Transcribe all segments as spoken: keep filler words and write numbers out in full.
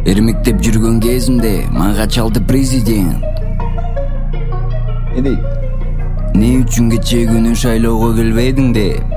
Эрмектеп жүргөн кезимде мага чалды президент. Не дейт? Не үчүн кечээ күнү шайлоого келбедиң деп.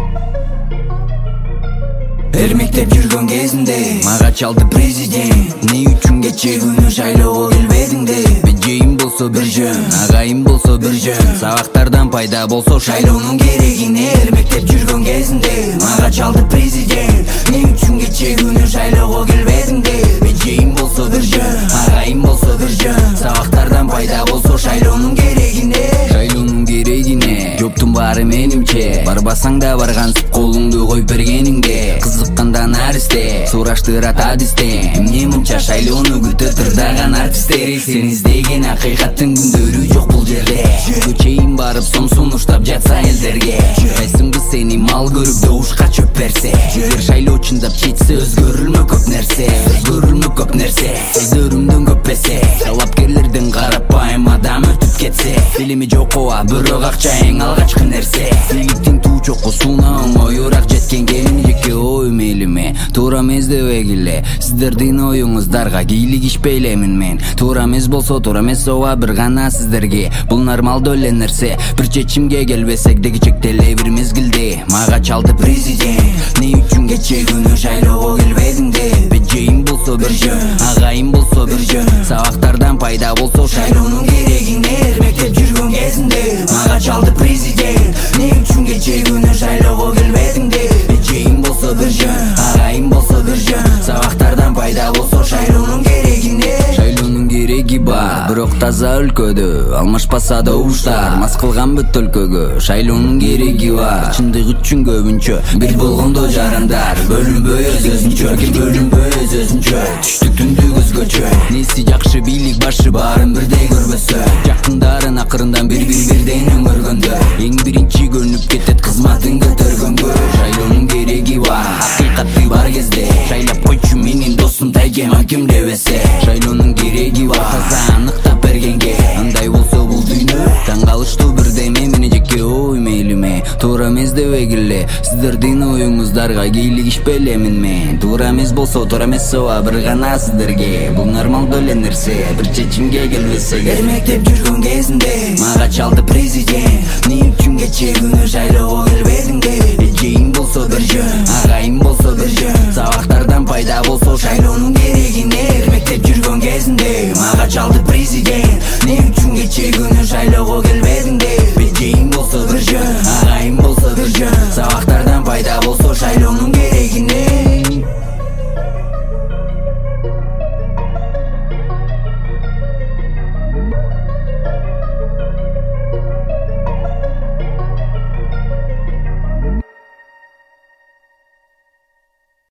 Эрмектеп жүргөн кезимде мага чалды президент. Не үчүн кечээ күнү шайлоого келбедиң деп. Бежейим болсо бир жөн, агайым болсо бир жөн. Сабактардан пайда болсо шайлоонун керегине. Эрмектеп жүргөн кезимде мага чалды президент. Не үчүн кечээ күнү шайлоого келбедиң деп. Бежейим болсо бир жөн, агайым болсо бир жөн. Сабактардан пайда болсо шайлоонун керегине. Шайлоонун керегине жоптун баары менимче. Барбасаң да баргансып колуңду коюп бергениңде. Кызыккандан аристе сураштырат адисте. Эмне мынча шайлоону күтө тырдаган артисттер. Сен издеген акыйкаттын күндөрү жок бул жерде. Күнгө чейин барып сом сунуштап жатса элдерге. Кайсыңбыз сени мал көрүп добушка чөп берсе. Эгер шайлоо чындап чечсе өзгөрүлмө көп нерсе. Өзгөрүлмө көп нерсе. Сөздөрүмдөн көп эсе. Талапкерлерден карапайым адам өтүп кетсе. Билими жок ооба бирок акча эң алгачкы нерсе. Бийликтин туу чокусуна оңоюраак жеткенге жеке ой мейлиме туура эмес дебегиле. Сиздердин оюңуздарга кийлигишпейлемин мен. Туура эмес болсо туура эмес ооба бир гана сиздерге. Бул нормалдуу эле нерсе. Бир чечимге келбесек деги чектеле бир мезгилде. Мага чалды президент. Не үчүн кечээ күнү шайлоого келбедиң деп. Бежейим болсо бир жөн, агайым болсо бир жөн. Сабактардан пайда болсо шайлоонун керегине. Эрмектеп жүргөн кезимде мага чалды президент. Не үчүн кечээ күнү шайлоого келбедиң деп. Бежейим болсо бир жөн, агайым болсо бир жөн. Сабактардан пайда болсо шайлоонун керегине. Шайлоонун кереги бар, бирок таза өлкөдө алмашпаса добуштар. Мас кылган бүт өлкөгө шайлоонун кереги бар. Чындык үчүн көбүнчө бир болгондо жарандар. Бөлүнбөй өз өзүнчө, ким бөлүнбөй өз өзүнчө. Түштүк түндүк өзгөчө. Неси жакшы бийлик башы баарын бирдей көрбөсө. Жакындарын акырындан бир-бир бирден өңгөргөндө. Эң биринчи көнүп кетет кызматын көтөргөнгө. Шайлоонун кереги бар, акыйкаты бар кезде. Шайлап койчу менин досум тайгем аким дебесе. Шайлоонун кереги бар, таза аныктап бергенге. Андай болсо бул дүйнө таң калыштуу бирдеме. Мени жеке ой мейлиме туура эмес дебегиле. Сиздердин оюңуздарга кийлигишпейлемин мен. Туура эмес болсо туура эмес ооба бир гана сиздерге. Бул нормалдуу эле нерсе. Бир чечимге келбесек. Эрмектеп жүргөн кезимде мага чалды президент. Не үчүн кечээ күнү шайлоого келбедиң деп. Бежейим болсо бир жөн, агайым болсо бир жөн. Сабактардан пайда болсо шайлоонун керегине. Эрмектеп жүргөн кезимде мага чалды президент. Не үчүн